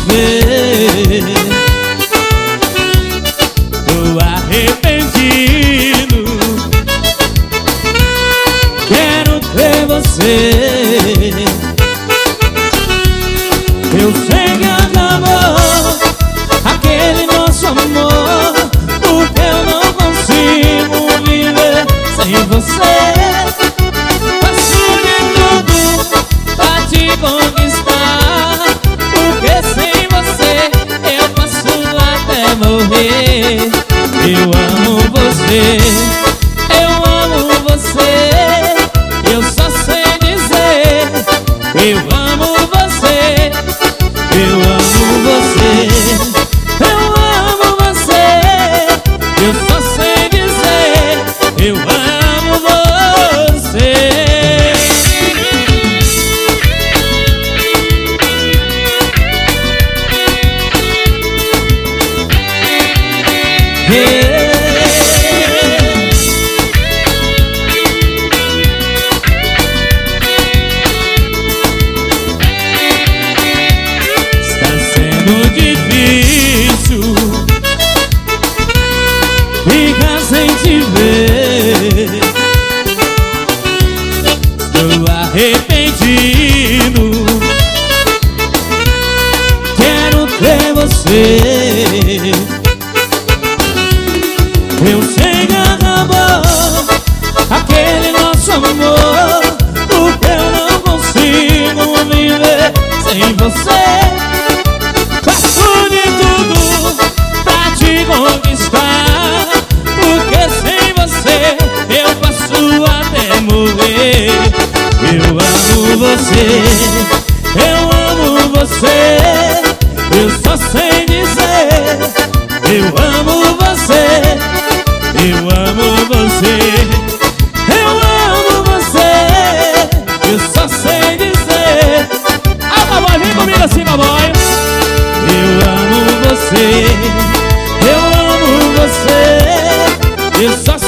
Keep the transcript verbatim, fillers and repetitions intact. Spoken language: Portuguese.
ver. Tô arrependido, quero ter você. Eu sei que acabou aquele nosso amor, porque eu não consigo viver sem você. Faço de tudo pra te conquistar, porque sem você eu posso até morrer. Eu amo você, eu amo você, eu só sei dizer eu amo você, eu amo você, eu amo você, eu só sei dizer eu amo você. Yeah. Difícil ficar sem te ver. Estou arrependido, quero ter você. Eu sei que acabou aquele nosso amor, porque eu não consigo viver sem você. Conquistar, porque sem você eu posso até morrer. Eu amo você, eu amo você, eu só sei dizer eu amo você, eu amo você, eu amo você, eu só sei dizer. Ah, cowboy, vem comigo assim, cowboy. Eu amo você, eu só